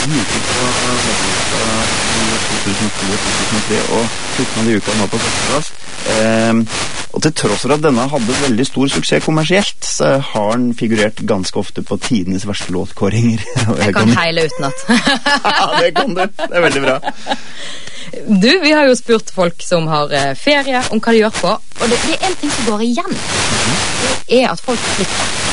uker på 2002 og 2003, og 14 av de uka nå på førsteplass. Og til tross for at denne hadde veldig stor suksess kommersielt, så har den figurert ganske ofte på tidenes verste låtkåringer. Jeg kan heile utenat. Ja, det kan du. Det er veldig bra. Du, vi har jo spurt folk som har ferie om hva de gjør på, og det er en ting som går igjen. Det er at folk flytter.